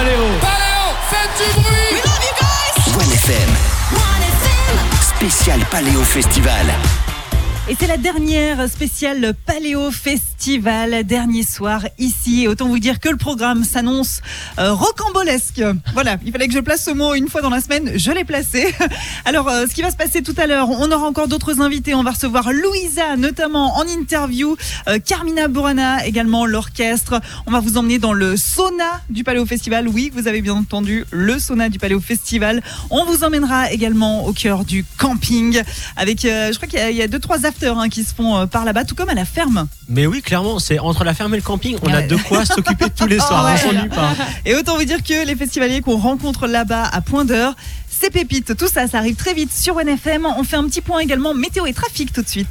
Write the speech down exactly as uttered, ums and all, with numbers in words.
Paléo. Paléo, faites du bruit. We love you guys. One F M. One F M. Spécial Paléo Festival. Et c'est la dernière spéciale Paléo Festival, dernier soir ici. Et autant vous dire que le programme s'annonce euh, rocambolesque. Voilà, il fallait que je place ce mot une fois dans la semaine, je l'ai placé. Alors, euh, ce qui va se passer tout à l'heure, on aura encore d'autres invités. On va recevoir Louisa, notamment en interview, euh, Carmina Burana, également l'orchestre. On va vous emmener dans le sauna du Paléo Festival. Oui, vous avez bien entendu, le sauna du Paléo Festival. On vous emmènera également au cœur du camping avec, euh, je crois qu'il y a, il y a deux, trois afters hein, qui se font euh, par là-bas, tout comme à la ferme. Mais oui, clairement, c'est entre la ferme et le camping, on Ouais. a de quoi s'occuper tous les soirs, Oh, ouais. on s'ennuie pas. Et autant vous dire que les festivaliers qu'on rencontre là-bas à Point d'Heure, c'est pépite. Tout ça, ça arrive très vite sur One F M. On fait un petit point également météo et trafic tout de suite.